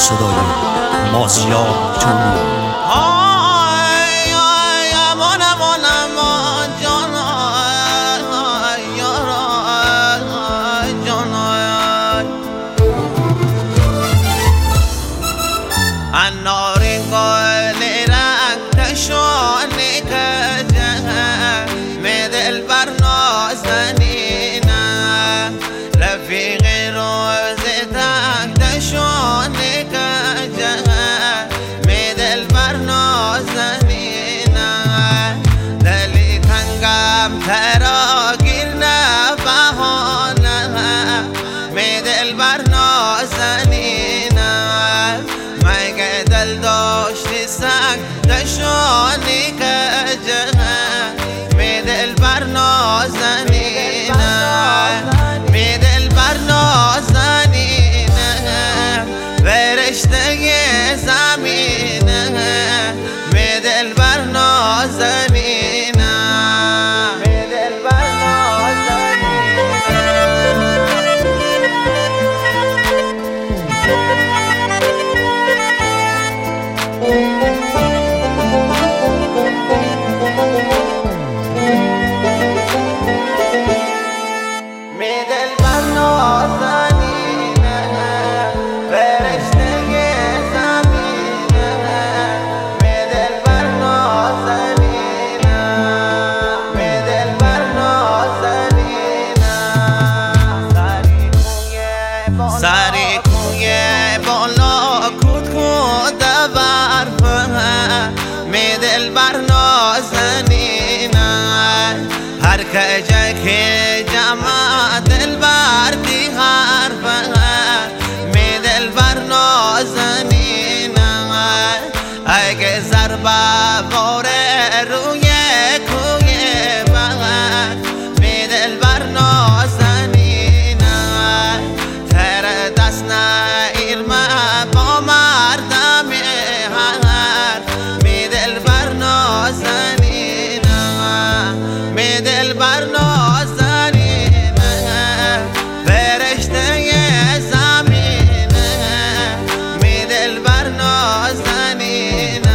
صدای مازیار جونی. دشونی که جهان می دل بر نازنینه می دل بر نازنینه فرشته زمینه می دل بر نازنینه می دل بر سری کوی بالا کود کود برفه می دل بر نازنینه هر کجا که جمع دل بردی حرفه می دل بر نازنینه اگه ضربه باره روی کوی بغر می دل بر نازنینه با مردم هر می دل بر نازنینه می دل بر نازنینه فرشته زمینه می دل بر نازنینه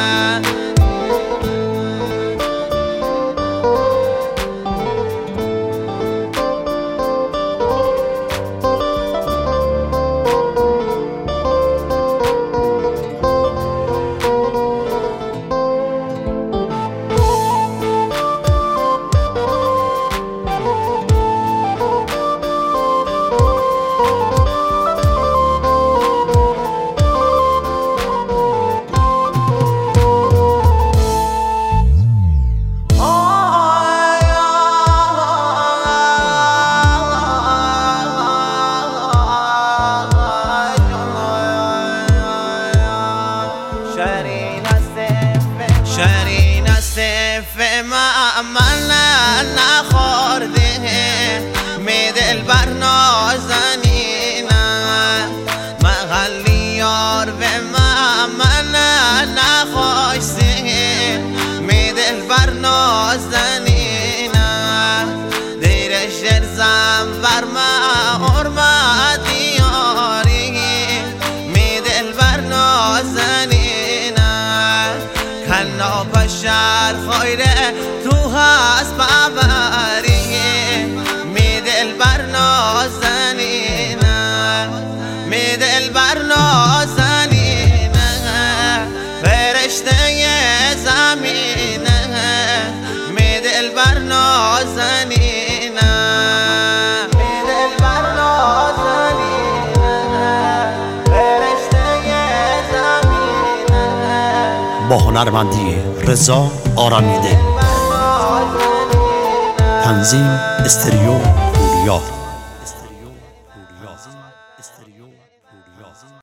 شرین سیف من نخورده می دل بر نازنینه محلی یار به من نخوشته می دل بر نازنینه دیر شرزم بر ما حرمتی یاری می دل بر نازنینه کنا بشر خیره تو هست ببری می دل بر نازنینه می دل بر نازنینه فرشته زمینه می دل بر نازنینه می دل بر نازنینه فرشته زمینه با هنرمندی رضا آرامیده. تنظیم استریو پوریا.